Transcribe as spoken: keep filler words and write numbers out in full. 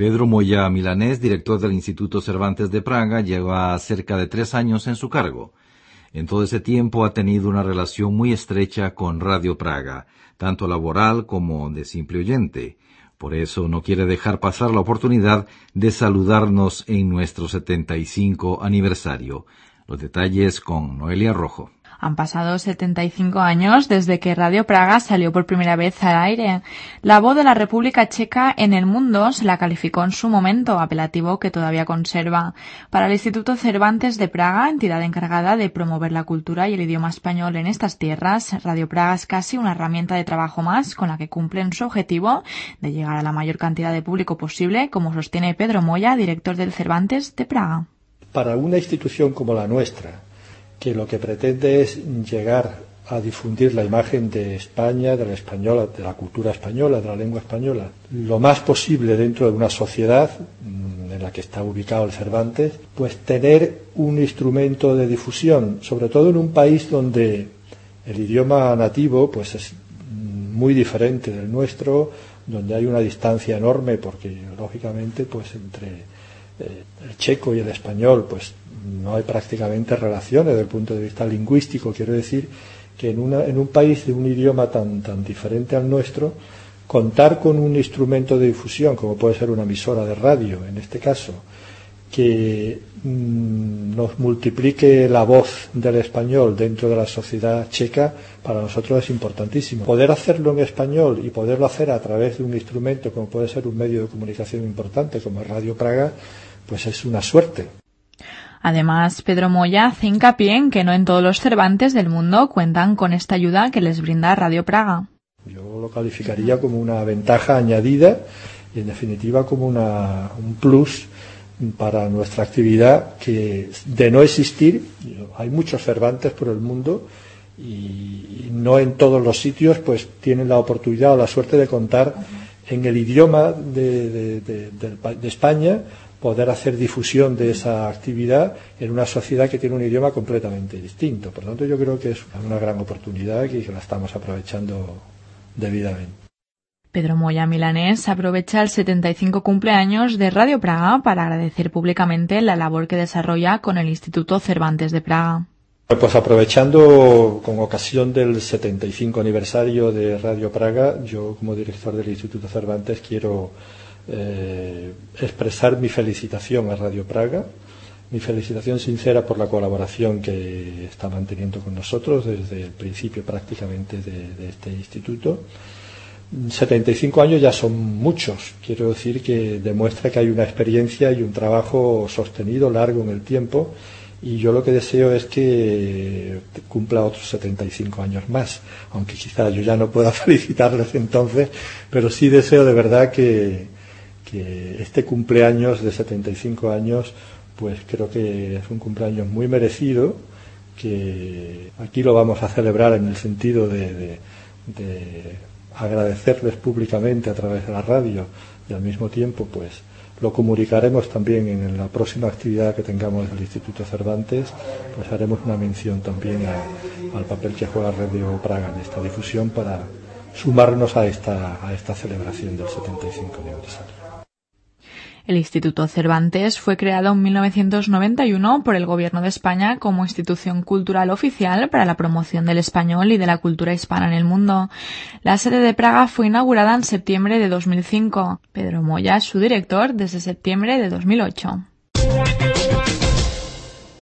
Pedro Moya Milanés, director del Instituto Cervantes de Praga, lleva cerca de tres años en su cargo. En todo ese tiempo ha tenido una relación muy estrecha con Radio Praga, tanto laboral como de simple oyente. Por eso no quiere dejar pasar la oportunidad de saludarnos en nuestro setenta y cinco aniversario. Los detalles con Noelia Rojo. Han pasado setenta y cinco años desde que Radio Praga salió por primera vez al aire. La voz de la República Checa en el mundo se la calificó en su momento, apelativo que todavía conserva. Para el Instituto Cervantes de Praga, entidad encargada de promover la cultura y el idioma español en estas tierras, Radio Praga es casi una herramienta de trabajo más con la que cumplen su objetivo de llegar a la mayor cantidad de público posible, como sostiene Pedro Moya, director del Cervantes de Praga. Para una institución como la nuestra, que lo que pretende es llegar a difundir la imagen de España, de la española, de la cultura española, de la lengua española, lo más posible dentro de una sociedad en la que está ubicado el Cervantes, pues tener un instrumento de difusión, sobre todo en un país donde el idioma nativo pues es muy diferente del nuestro, donde hay una distancia enorme, porque lógicamente pues entre eh, el checo y el español pues no hay prácticamente relaciones desde el punto de vista lingüístico. Quiero decir que en, una, en un país de un idioma tan, tan diferente al nuestro, contar con un instrumento de difusión, como puede ser una emisora de radio, en este caso, que mmm, nos multiplique la voz del español dentro de la sociedad checa, para nosotros es importantísimo. Poder hacerlo en español y poderlo hacer a través de un instrumento, como puede ser un medio de comunicación importante, como Radio Praga, pues es una suerte. Además, Pedro Moya hace hincapié en que no en todos los Cervantes del mundo cuentan con esta ayuda que les brinda Radio Praga. Yo lo calificaría como una ventaja añadida y, en definitiva, como una, un plus para nuestra actividad, que de no existir, hay muchos Cervantes por el mundo y no en todos los sitios pues tienen la oportunidad o la suerte de contar en el idioma de, de, de, de, de España, poder hacer difusión de esa actividad en una sociedad que tiene un idioma completamente distinto. Por lo tanto, yo creo que es una gran oportunidad y que la estamos aprovechando debidamente. Pedro Moya Milanés aprovecha el setenta y cinco cumpleaños de Radio Praga para agradecer públicamente la labor que desarrolla con el Instituto Cervantes de Praga. Pues aprovechando con ocasión del setenta y cinco aniversario de Radio Praga, yo como director del Instituto Cervantes quiero Eh, expresar mi felicitación a Radio Praga, mi felicitación sincera por la colaboración que está manteniendo con nosotros desde el principio prácticamente de, de este instituto. setenta y cinco años ya son muchos, quiero decir que demuestra que hay una experiencia y un trabajo sostenido, largo en el tiempo, y yo lo que deseo es que cumpla otros setenta y cinco años más, aunque quizá yo ya no pueda felicitarles entonces, pero sí deseo de verdad que que este cumpleaños de setenta y cinco años, pues creo que es un cumpleaños muy merecido, que aquí lo vamos a celebrar en el sentido de, de, de agradecerles públicamente a través de la radio, y al mismo tiempo pues lo comunicaremos también en la próxima actividad que tengamos del Instituto Cervantes, pues haremos una mención también a, al papel que juega Radio Praga en esta difusión para sumarnos a esta, a esta celebración del setenta y cinco aniversario. El Instituto Cervantes fue creado en mil novecientos noventa y uno por el Gobierno de España como institución cultural oficial para la promoción del español y de la cultura hispana en el mundo. La sede de Praga fue inaugurada en septiembre de dos mil cinco. Pedro Moya es su director desde septiembre de dos mil ocho.